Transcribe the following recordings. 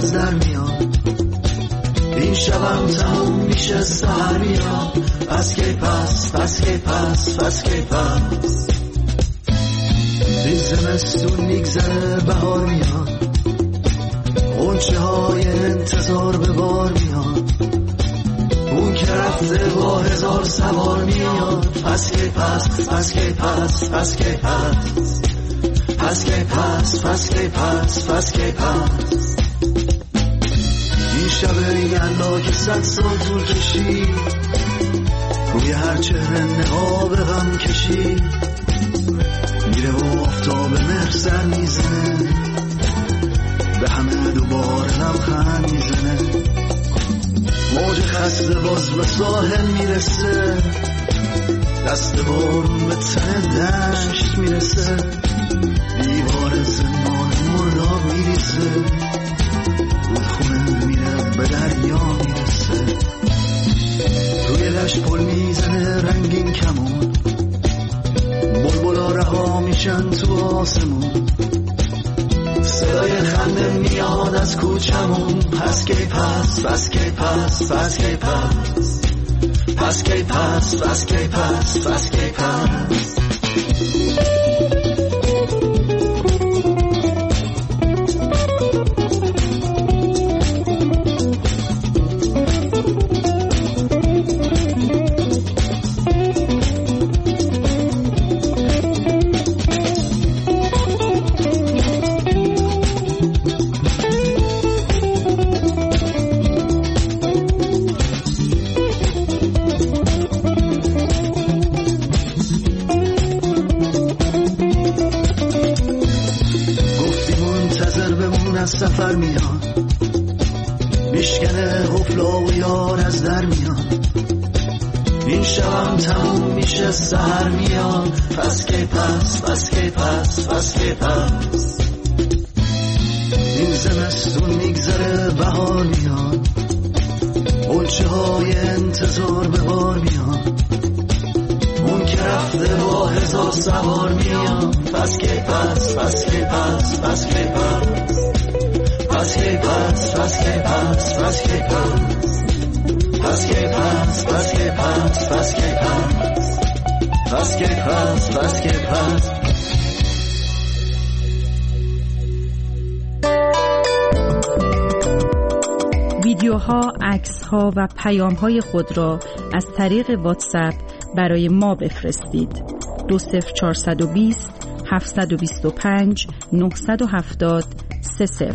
از در میاد، این شبم تموم میشه سحر میاد. پس کی پس، پس کی پس، پس کی پس. این زمستون میگذره بهار میاد، غنچه های انتظار به بار میاد. اون که رفته با 1000 سوار میاد. پس کی پس، پس کی پس، پس کی پس. پس کی پس، پس کی پس، پس کی پس. این شب یلدا که 100 سال طول کشید، روی هر چهره نقاب غم کشید. میره و آفتاب مهر سر میزنه، به همه دوباره لبخند میزنه. موج خسته باز به ساحل میرسه، دست بارون به تن دشت میرسه. دیوار زندان مرداب میریزه، رودخونه میره به دریا میرسه. روی دشت پل میزنه رنگین کمون، بلبلا رها میشن تو آسمون. صدای خنده میاد از کوچمون. پس کی پس، پس کی پس، پس کی پس. پس کی پس، پس کی پس، پس کی پس. سفر میاد، میشکنه حفلا و یار از در میاد. این شبم تموم میشه سحر میاد. پس کی پس، پس کی پس، پس کی پس. این زمستون میگذره بهار میاد، غنچه های انتظار به بار میاد. اون که رفته با 1000 سوار میاد. پس کی پس، پس کی پس، پس کی پس. پس کی پس، پس کی پس، پس کی پس. پس کی پس، پس کی پس، پس کی پس. پس کی پس، پس کی پس. ویدیوها، عکس‌ها و پیام‌های خود را از طریق واتساپ برای ما بفرستید. 20420 725 970 30.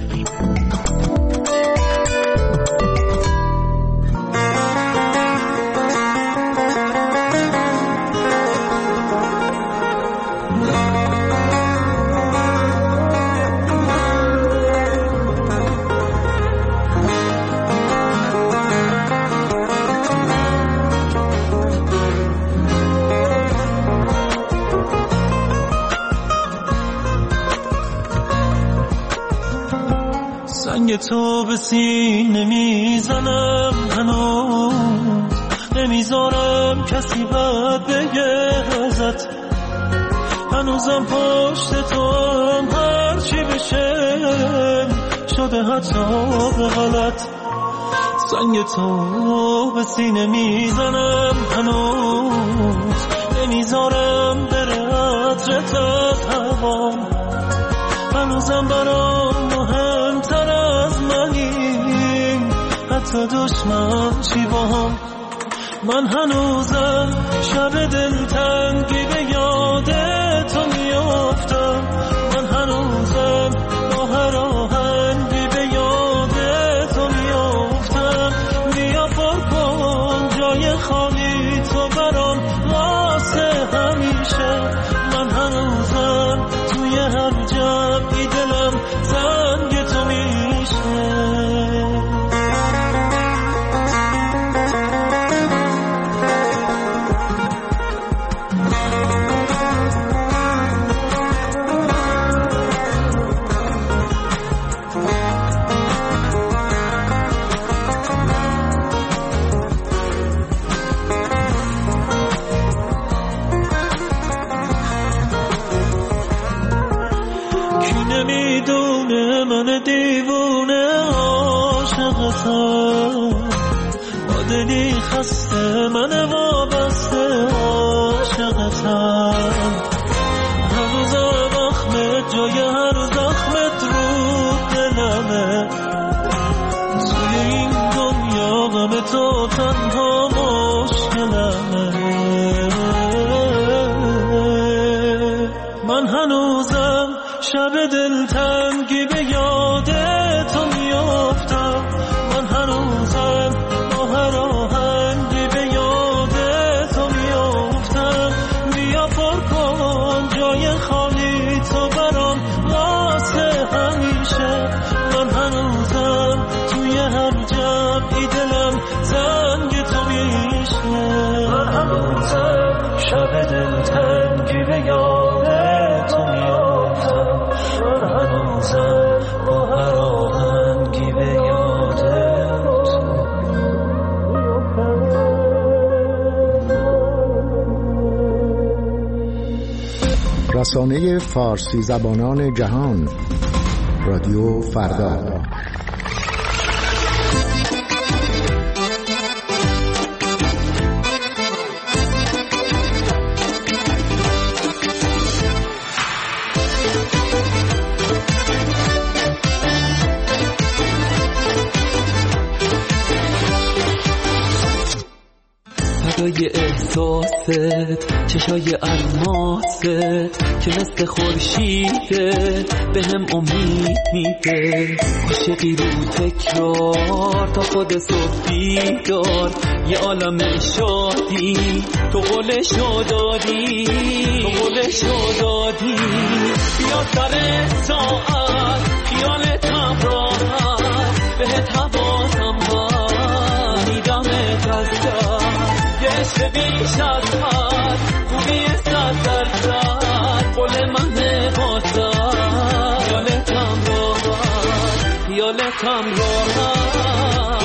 سنگ تو به سینه میزنم، هنوز نمیذارم کسی بد بگه ازت. هنوزم پشت تو هم هرچی بشه شده حتی به غلط. سنگ تو به سینه میزنم، هنوز نمیذارم بره عطرت از هوام. هنوزم برام مهمتر از منی، حتی دشمن چی باهم. من هنوزم شب دلتنگی به یاد تو میافتم. من هنوزم با هر آهنگی به یاد تو میافتم. بیا پر کن جای خالی تو برام واسه همیشه. من هنوزم توی هر جمعی دلم زنگ تو میشه. بازم با دلی خسته من وابسته عاشقتم هنوزم اخمت جای هر زخمت رو دلمه توی این دنیا غم تو تنها مشکلمه من هنوزم شب دلتنگی به یاد تو میافتم من هنوزم با هر آهنگی به یاد تو میافتم بیا پر کن جای خالی تو برام واسه همیشه من هنوزم توی هر جمعی دلم زنگ تو میشه من هنوزم شب دلتنگی به یاد تو میافتم من هنوزم با هر آهنگی به یاد تو رسانه فارسی زبانان جهان رادیو فردا فدای احساست چشای الماست که مثل خورشیده به هم امید میده عاشقی رو تکرار تا خود صبح بیدار یه عالم شادی تو قولشو دادی بیا سر ساعت خیالتم راحت بهت حواسم هست میدمت از دست یه بیش از حد خوبی 100% قول من واسه خیالتم راحت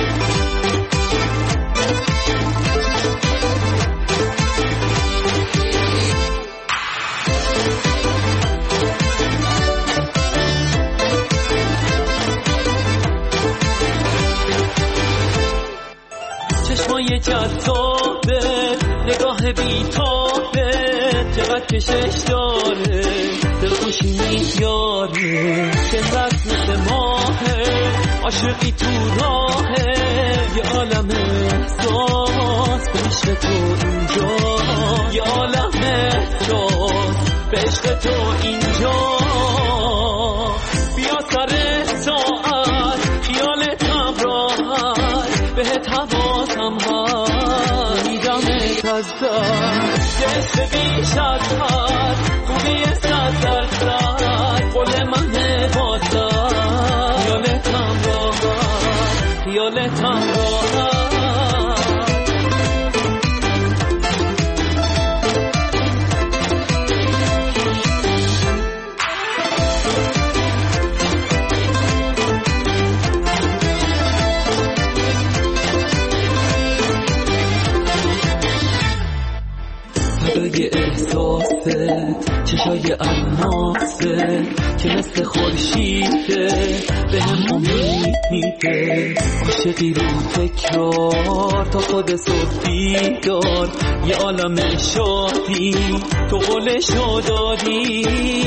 چشمای جذابه نگاه بیتابه چقدر کشش داره دلخوشی میاره که مثل ماهه عاشقی تو راهه یه عالم احساس به عشق تو اینجا یه عالم احساس به عشق تو اینجا بیا سر ساعت خیالتم راحت بهت حواسم هست میدمت از دست یه عشق بیش از حد خوبی 100% قول من واسه خیالتم راحت فدای احساست چشای الماسه که مثل خورشیده به هم امید میده عاشقی رو تکرار تا خود صبح بیدار یه عالم شادی تو قولشو دادی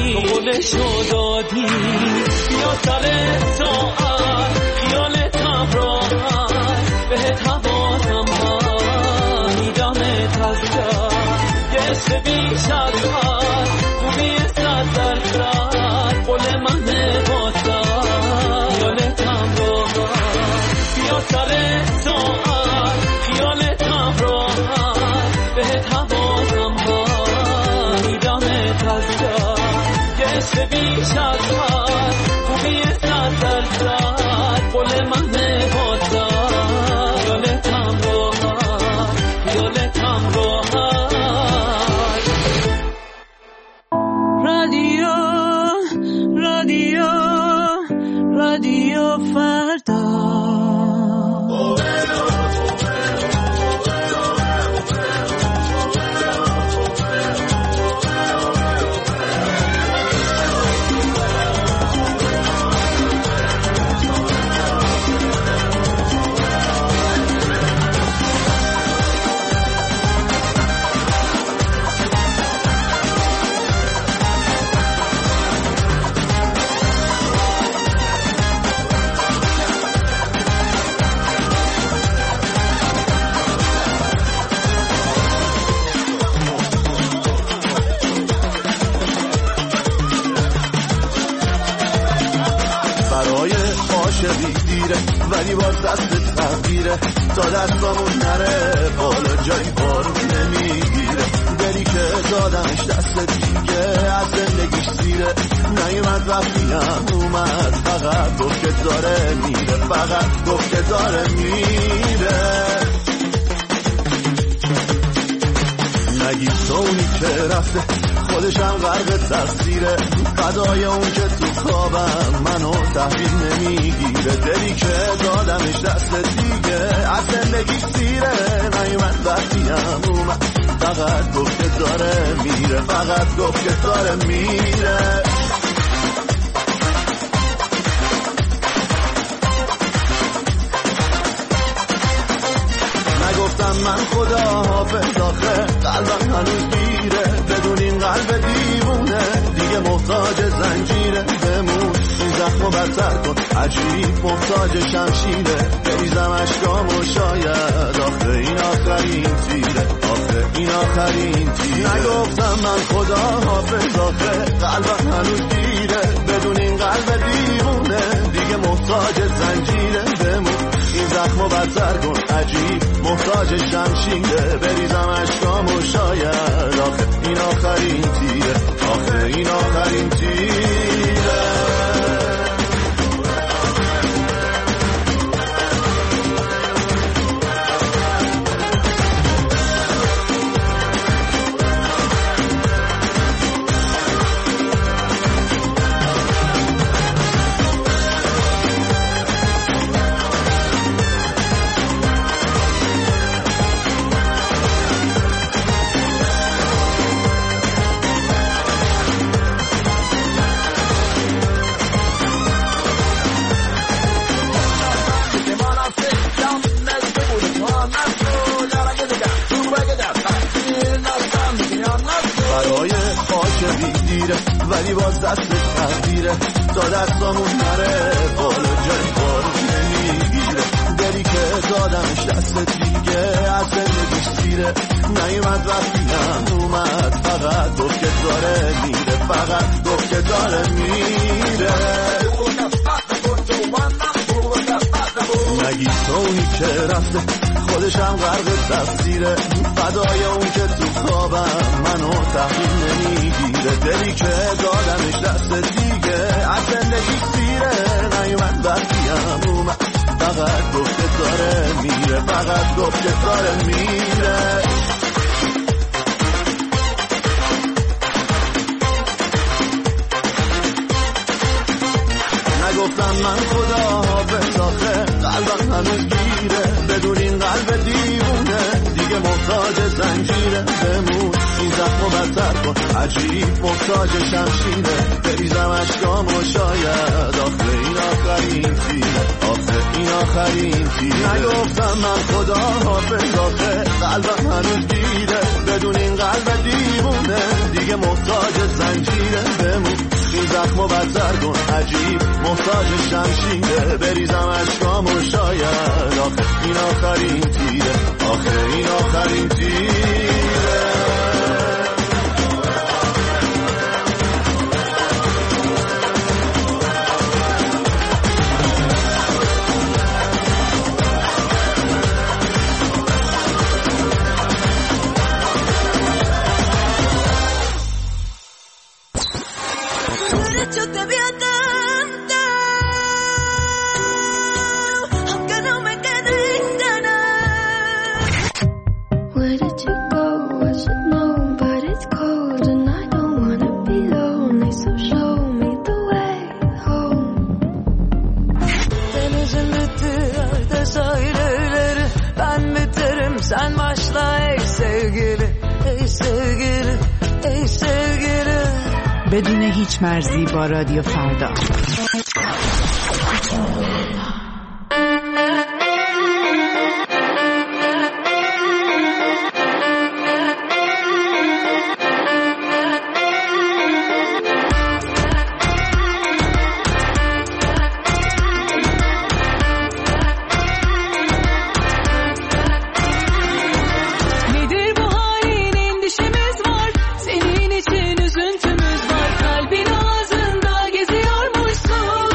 بیا سر ساعت خیالتم راحت بهت حواسم هست میدمت از دست یه عشق بیش از حد خوبی 100% قول من واسه خیالتم راحت بیا سر ساعت خیالتم راحت بهت حواسم هست میدمت از دست یه عشق بیش از حد خوبی 100% قول من واسه خیالتم راحت رادیو فردا میگیره ولی باز دست تغییره تا دستامون نره بالا جایی بارون نمیگیره دلی که دادمش دست دیگه از زندگیش سیره نیومد وقتی هم اومد فقط گفت که داره میره فقط گفت که داره میره نگید تو اونی که رفته خودشم غرق تقصیره فدای اون که تو خوابم منو تحویل نمیگیره دلی که دادمش دست دیگه از زندگی سیره نیومد وقتی هم اومد فقط گفت که داره میره فقط گفت که داره میره نگفتم من خدا حافظ آخه قلبم هنوز گیره بدون این قلب دیوونه دیگه محتاج زنجیره بمون این زخمو بدتر کن عجیب محتاج شمشیره بریزم اشکامو شاید آخه این آخرین تیره آخه این آخرین تیره نگفتم من خدا حافظ آخه قلبم هنوز گیره بدون این قلب دیوونه دیگه محتاج زنجیره بمون این زخمو بدتر کن عجیب محتاج شمشیره بریزم اشکامو شاید آخه این آخرین تیره آخه این آخرین تیره ولی باز دست تغییره تا دستامون نره بالا جایی بارون نمیگیره دلی که دادمش دست دیگه از زندگیش سیره نیومد وقتی هم اومد فقط گفت که داره میره فقط گفت که داره میره نگی تو اونی که رفته خودشم غرق تقصیره فدای اون که تو خوابم منو تحویل نمیگیره دلی که دادمش دست دیگه از زندگی سیره نیومد وقتی هم اومد فقط گفت که داره میره فقط گفت که داره میره نگفتم من خدا حافظ آخه قلبم هنوز گیره بدون این قلب دیوونه دیگه محتاج زنجیره بمون این زخمو بدتر کن عجیب محتاج شمشیره بریزم اشکامو شاید آخه این آخرین تیره آخه این آخرین تیره نگفتم من خدا حافظ آخه قلبم هنوز گیره بدون این قلب دیوونه دیگه محتاج زنجیره بمون این زخمو بدتر کن عجیب محتاج شمشیره بریزم اشکامو شاید آخه این آخرین تیره آخه این آخرین تیره Sen başla ey sevgili, ey sevgili, ey sevgili. بدون هیچ مرزی با رادیو فردا. Senin için üzüntümüz var, kalbin ağzında geziyormuşsun.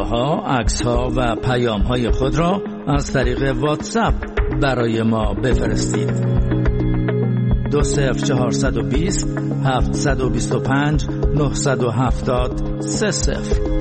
ویدیوها، عکس‌ها و پیام‌های خود را از طریق واتساپ برای ما بفرستید. 20420 725 970 30.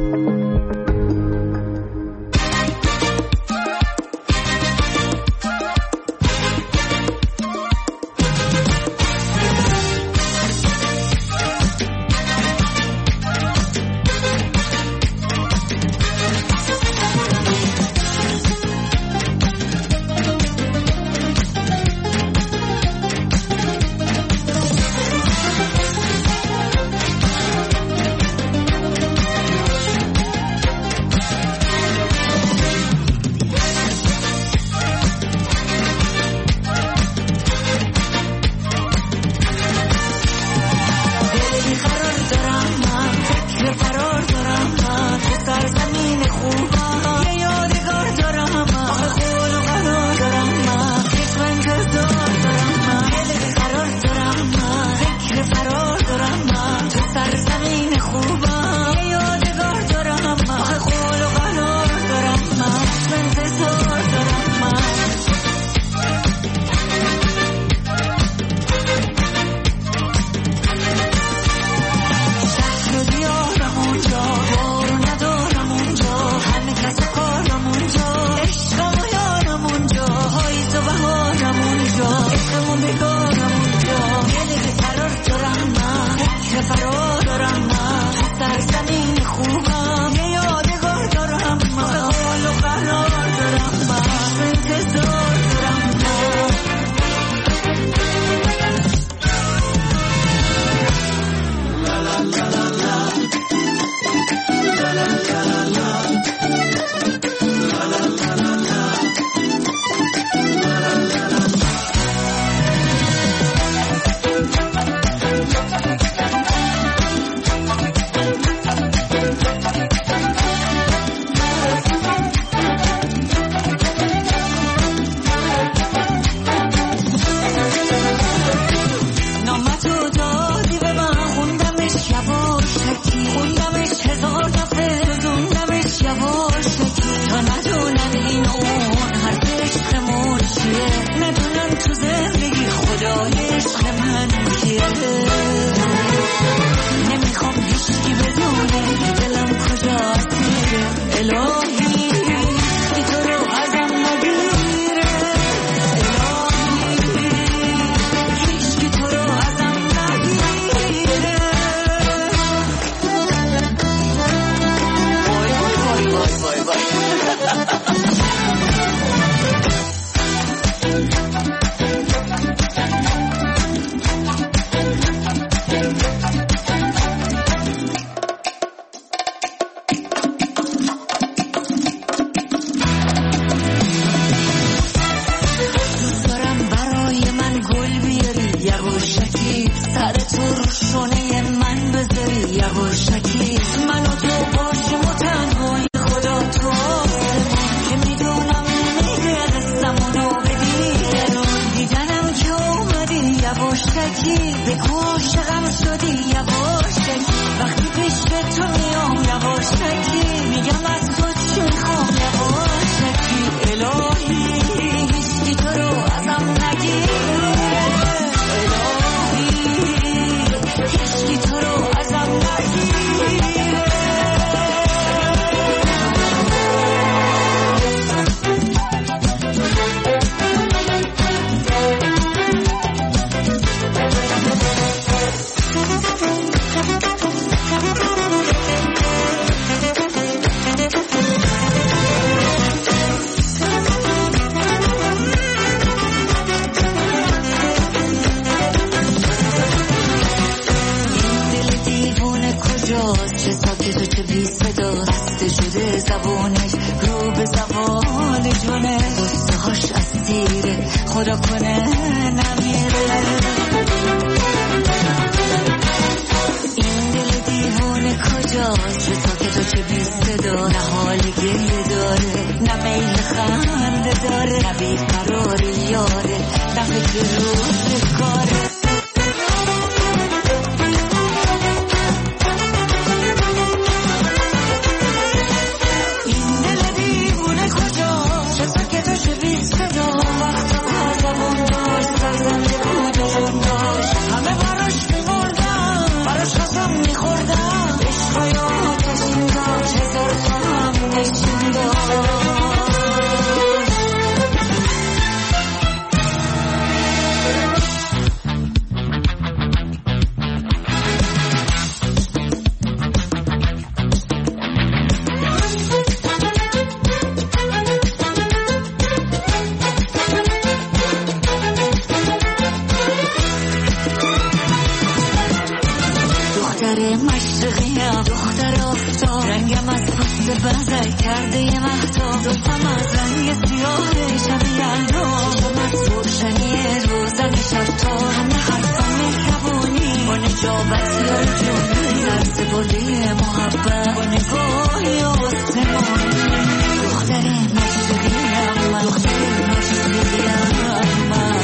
بسیار جون سرسپردی محبت با نگاهی آسمان دختر مشتقیم من دختر مشتقیم من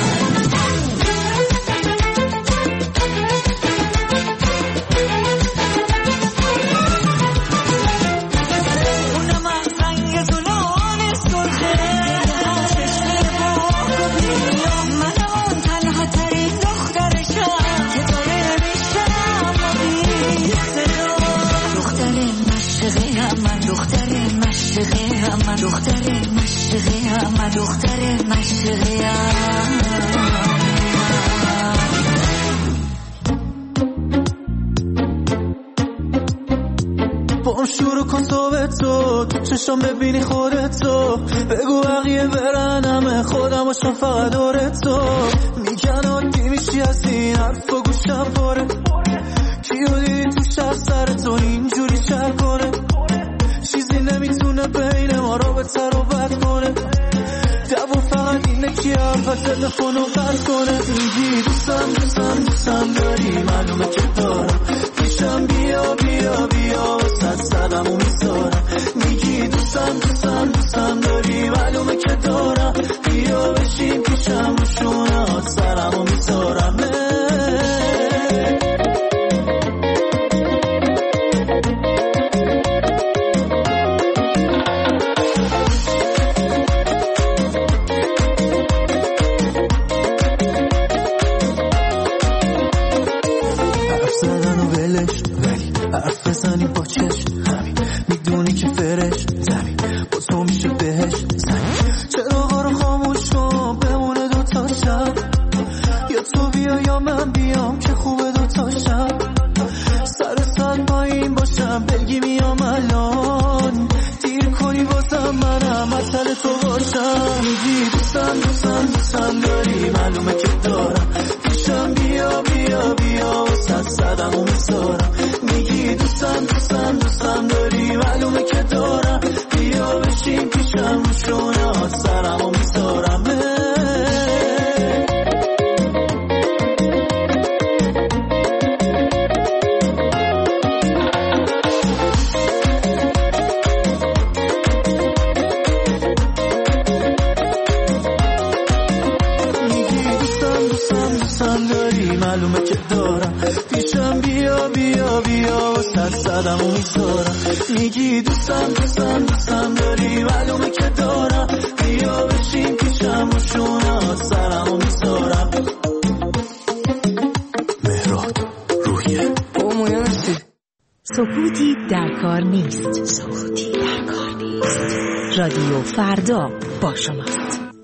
اونم از رنگ زلال سرخه چشم باک و بیام منم اون تنها ترین دخترشم که داره میشم و بی صدا دختر مشتقیم من دختر مشتقیم من دختر مشتقیم من دختر مشتقیم با شروع کن تو چشم ببینی خودتو بگو بقیه برن همه خودماشون فقط دورتو میگن عادی میشی از این حرف و گوشم پره کیو دیدی تو شب سر تو اینجوری شر کنه چیزی نمیتونه بین ما رابطه رو بد کنه دوو فقط اینه که حرف تلفن رو قطع کنه میگی دوستم داری معلومه که دارم پیشم بیا بیا بیا وسط صدمو میذارم میگی دوستم داری معلومه که دارم بیا بشین پیشم و شونات سرمو میذارم حرف بزنی با چشم همین میدونی که فرش زمین با تو میشه بهش زمین چراغا رو خاموش کن بمونه دوتا شب یا تو بیا یا من بیام که خوبه دوتا شب سر پایین باشم بگی میام الان دیر کنی بازم منم اصل تو باشم میگی دوستم داری معلومه که دارم پیشم بیا بیا بیا وسط صدمو میذارم میگی دوستم داری معلومه که دارم بیا بشین پیشم رو شونات سرمو میذارم دوستم داری معلومه که دارم پیشم بیا بیا بیا وسط صدمو میذارم میگی دوستم داری معلومه که دارم بیا بشین پیشم و شونات سرمو میذارم مهراد روحیه سکوتی در کار نیست رادیو فردا با شماست.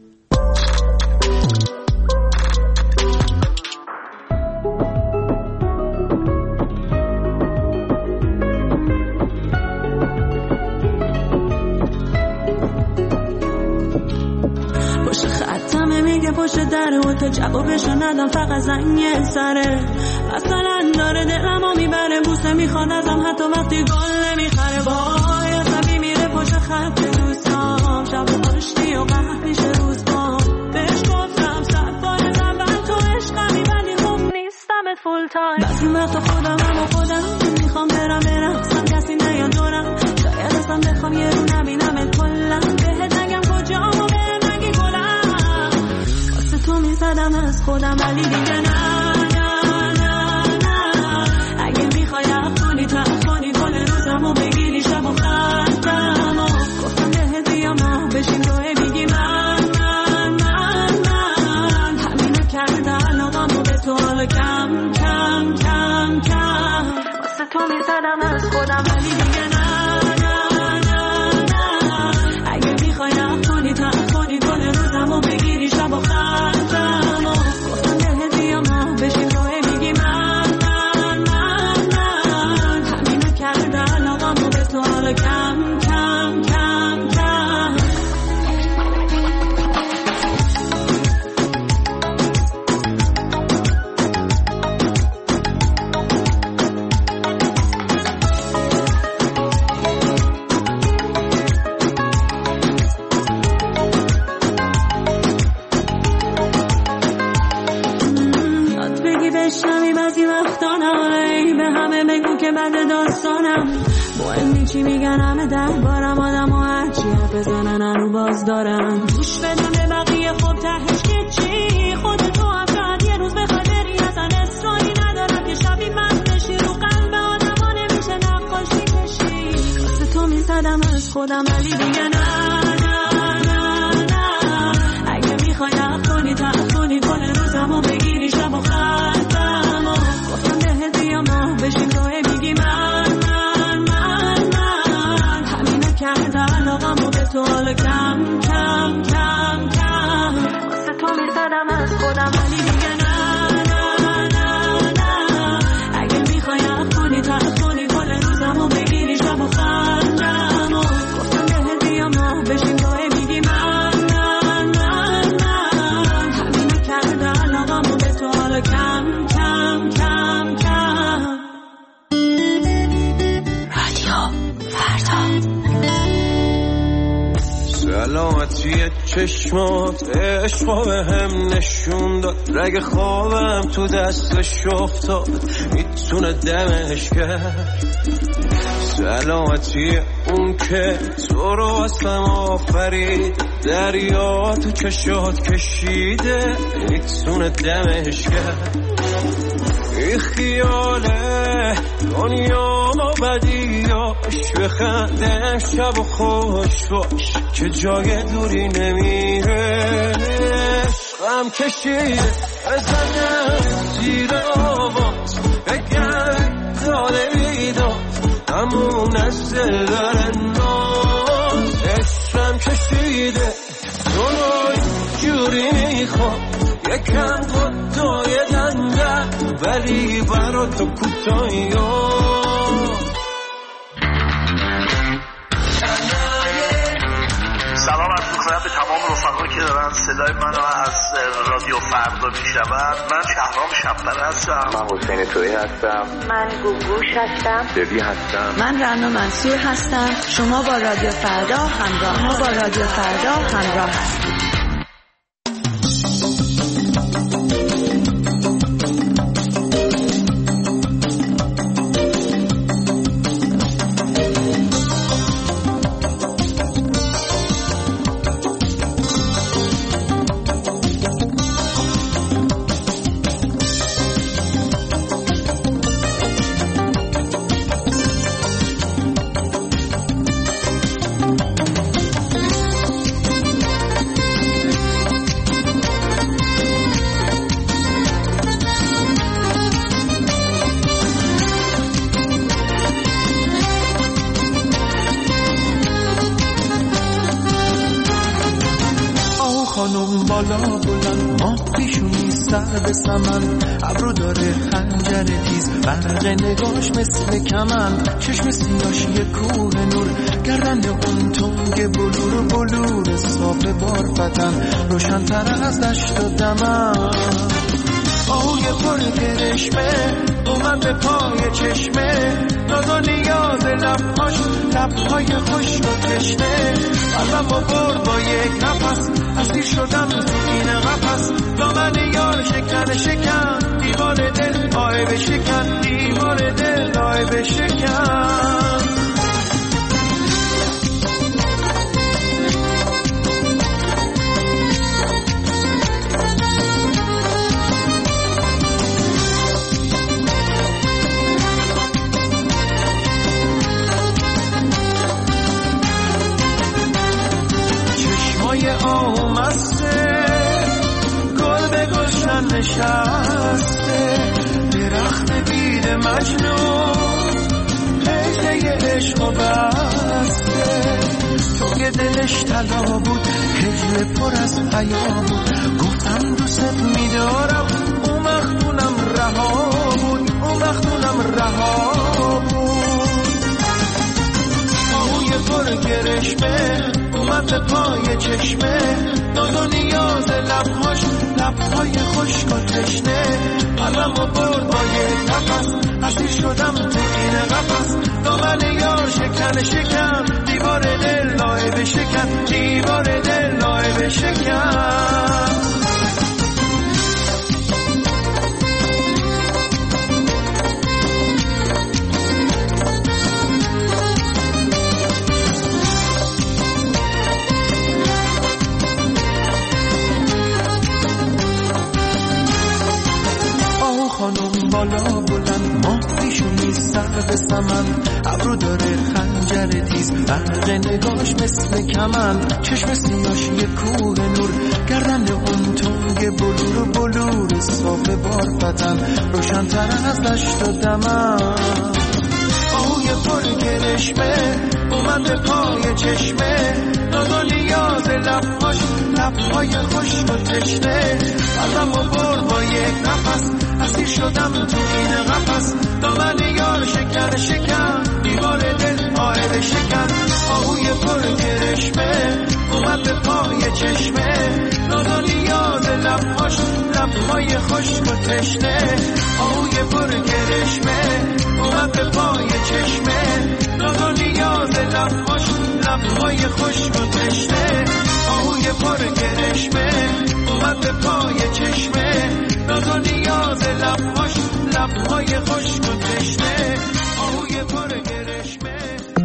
پشت دره و تا جوابشو ندم فقط زنگ سره مثلا داره دلمو میبره بوسه میخواد ازم حتی وقتی گل نمیخره وای عصبی میره پشت خط دوستام شب پشتی و قهر میشه روزبام بهش گفتم 100 بار از اول تو عشقمی ولی خوب نیستمت فول تایم بعضی وقتا خودم میخوام برم کسی نیاد دورم شاید اصلا بخوام یه رو نبینمت کلا بهت نگم کجامو تو میزدم از خودم ولی دیگه نه اگه میخوای افغانی گل روزمو بگیری شب و خستم و گفتم بهت بیام بشین روی بگی من همینو کرده علاقمو به تو حالا کم واسه تو میزدم از خودم ولی دیگه نه اگه میخوای افغانی گل روزمو بگیری شب و خستم گفتم بهت بیام بعد داستانم مهمی چی میگن همه دربارم آدم و هرچی حرف بزنن هنو باز دارم گوش بدم به بقیه خب تهش که چی خودتو هم شاید یه روز بخواد بری اصلا اصراری ندارم که شبی من بشی رو قلب آدم ها نمیشه نقاشی کشی واسه تو میزدم از خودم ولی دیگه نه اگه میخوای نکنی کنی کل روزمو بگیری شب و خطم و گفتم بهت بیام نه بشین توه میگی من همینه کرده علاقمو به تو حالا کم کم کم کم واسه تو میزدم از خودم ولی دیگه نه اگه میخوای نکنی کل روزمو بگیری شب و خطم و گفتم بهت بیام نه بشین توه میگی من همینه کرده علاقمو به تو حالا کم کم کم کم رادیو فردا سلامتی چشمات عشقا به هم نشون داد رگ خوابم تو دستش افتاد میتونه دمش کرد سلامتی اون که تو رو واسم آفرید دریا تو چشات کشیده میتونه دمش کرد این خیاله دنیا ما بدیاش بخندم شب و خوش باش که جای دوری نمیره عشقم کشیده بزنم زیر آواز بگم داده بیداد همون از دل داره ناز عشقم کشیده دنوی جوری میخواد یکم خودای دنده ولی برا تو کوتاهی سلام عرض می‌کنم به تمام رفقایی که دارن صدای منو از رادیو فردا میشنون. من شهرام شب‌بر هستم. من حسین تویی هستم. من گوگوش هستم. دبی هستم. من رنا منصور هستم. شما با رادیو فردا همراه هستید. بالا بلند ما پیشونی سر به سمن ابرو داره خنجر تیز برق نگاش مثل کمن چشم سیاش یه کوه نور گردن اون تنگ بلور صاف بار فتن روشن تر از دشت و دمن آهوی پر کرشمه اومد به پای چشمه ناز و نیاز لبهای خشک و تشنه قلبم با برد با یک نفس اسیر شدم تو این قفس دامن یار شکن دیوار دل آه بشکن دیوار دل آه بشکن آمسته گل به گلشن نشسته درخت بید مجنون پیده عشق و بسته تو که دلش طلا بود هجل پر از پیام بود گفتم دوست میدارم اون وقتونم رها بود آهوی پر گرشمه اومد به پای چشمه ناز و نیاز لبهای خشک و تشنه قلبم و برد با یک نفس اسیر شدم تو این قفس دامن یار شکن دیوار دل لایه بشکن دیوار دل لایه بشکن بالا بلند، ماه پیشونی سر به سمن، ابرو داره خنجر تیز، برق نگاش مثل کمند، چشم سیاش یه کوه نور، گردن اون تنگ بلور بلور صاف بارفتن، روشن تر از دشت و دمن. آهوی پر گرشمه اومد به پای چشمه، ناز و نیاز لبهاش، لبهای خشک و تشنه، قلبم و برد با یک نفس، اسیر شدم تو این قفس، دامن یار شکر شکن، دیوار دل قاعده شکن. آهوی پر گرشمه اومد به پای چشمه، ناز و نیاز لبهاش، لبهای خشک و تشنه. آهوی پر گرشمه اومد به پای چشمه، ناز و نیاز لبهاش، لبهای خشک و تشنه. آهوی پر گرشمه اومد به پای چشمه، ناز و نیاز لبهاش، لبهای خشک و تشنه. آهوی پر گرشمه.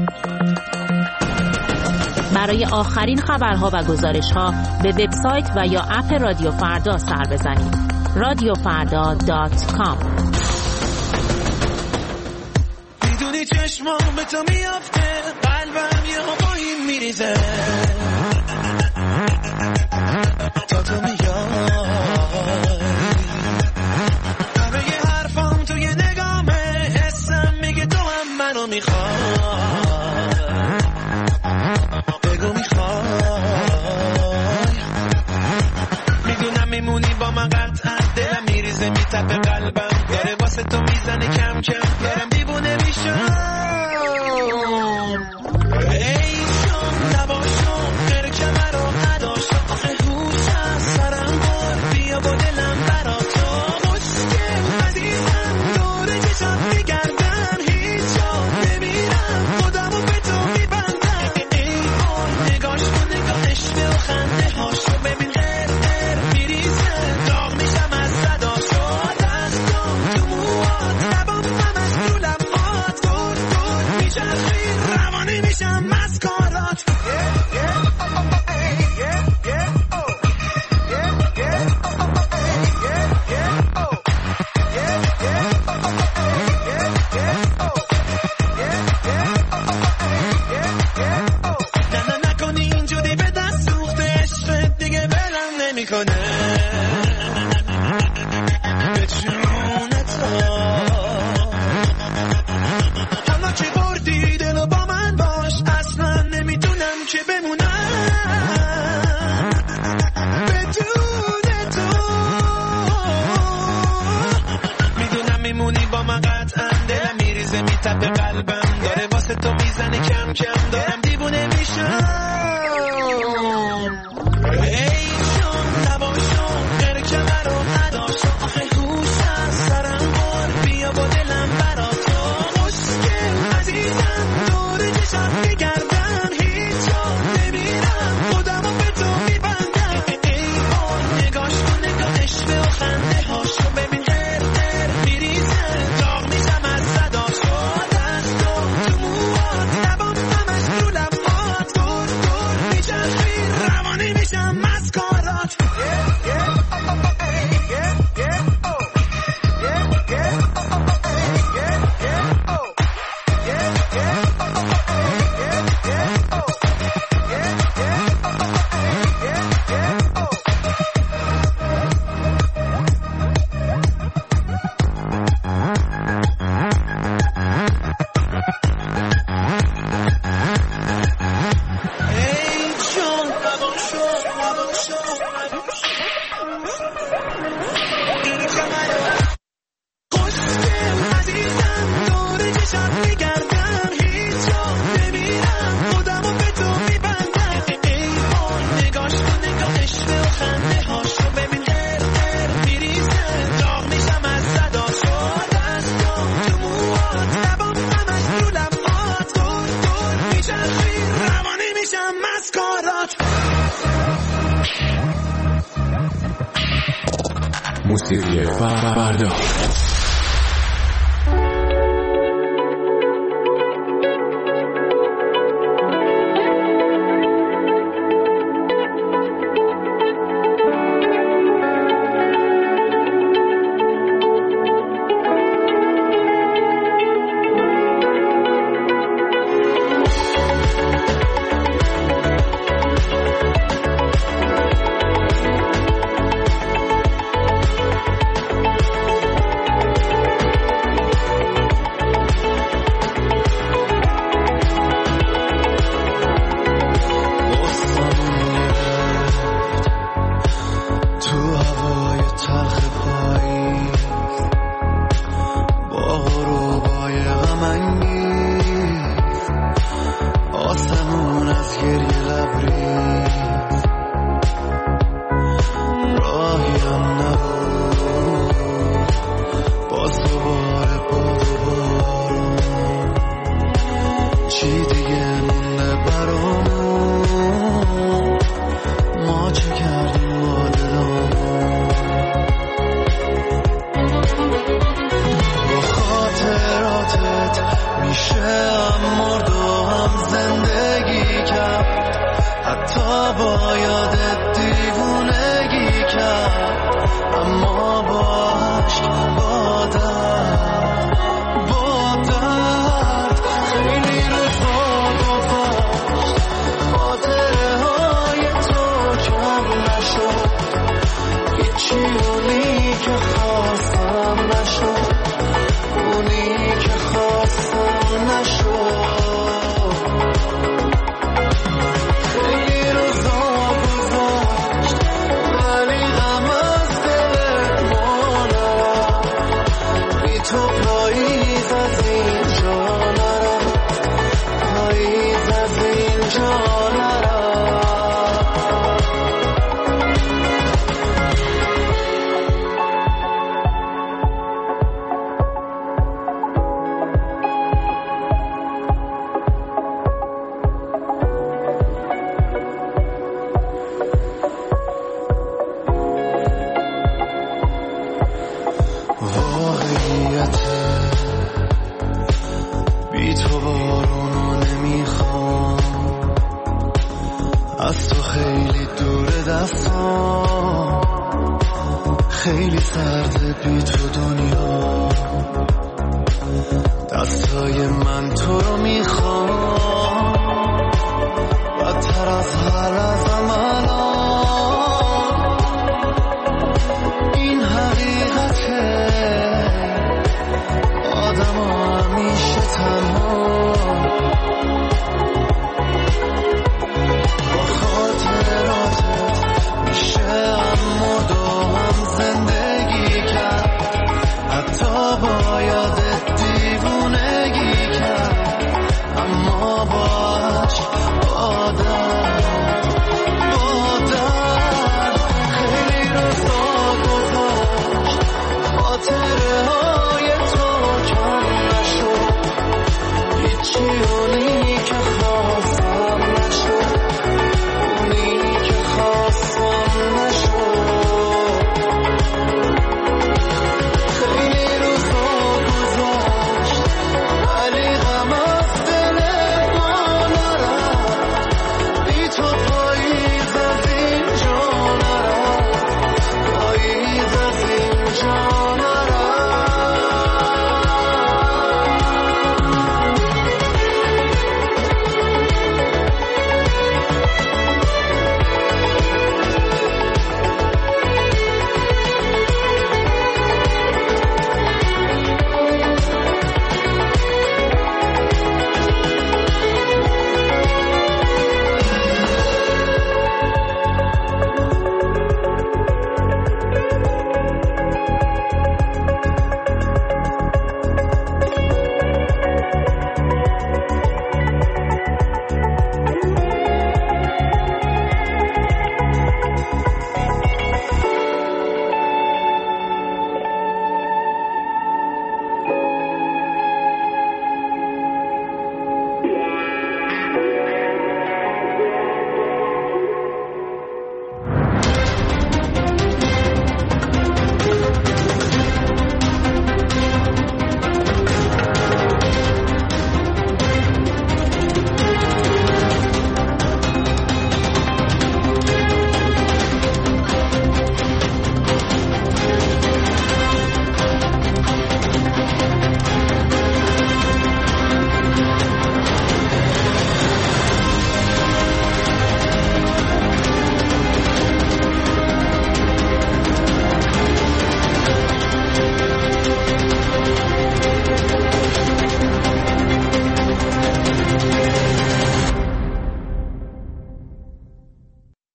برای آخرین خبرها و گزارش‌ها به وبسایت و یا اپ رادیو فردا سر بزنید. radiofarda.com. میدونی چشمام به تو میافته، قلبم یه هوایی میریزه، تا تو میای همه ی حرفام توی نگامه، حسم میگه تو هم منو میخوای، بگو میخوای. میدونم میمونی با من قطعا، دلم میریزه میتپه قلبم، داره واسه تو میزنه کم کم، دارم دیوونه میشم. ای شام نباشم غیر کمر و نداشتم، آخه هوش از سرم بار، بیا با دلم برا تو خوشگل عزیزم، دوره چشم میگردم، هیچ جا نمیرم، خودمو به تو میبندم. ای آن نگاش کن، نگاهش و خنده هاشو ببین، غیر میریزه، داغ میشم از صداشو، دستم تو موات، لبام همش تو لبات، گل میچرخی، روانی میشم از کارات. نه نکنی اینجوری به دست سوخته، عشقت دیگه بلم نمیکنه به جون تو. حالا که بردی دلو با من باش، اصلا نمیتونم که بمونم بدون تو. میدونم میمونی با من قطعا، دلم میریزه میتپه قلبم، داره واسه تو میزنه کم کم، دارم دیوونه میشم. ای شام نباشم غیر کمر و نداشتم، آخه هوش از سرم بار، بیا با دلم برا تو خوشگل عزیزم، دوره چشم میگردم، هیچ جا نمیرم، خودمو به تو میبندم. ای آن نگاش کن، نگاهش و خنده هاشو ببین، غیر میریزه، داغ میشم از صداشو، دستم تو موات، لبام همش تو لبات، گل میچرخی، روانی میشم از کارات. موسیقی فردا. با یادت دیوونگی کرد، اما با عشق با درد خیلی روزا گذشت، خاطره های تو کم نشد، هیچی اونی که خواستم نشد، اونی که خواستم نشد. خیلی روزا گذشت ولی غم از دلت ما نرفت، بی تو پاییز از اینجا نرفت، پاییز از اینجا نرفت. بی تو بارونو نمیخوام، از تو خیلی دور دستام، خیلی سرده بی تو دنیا، دستای من تو رو میخوام، بدتر از حالا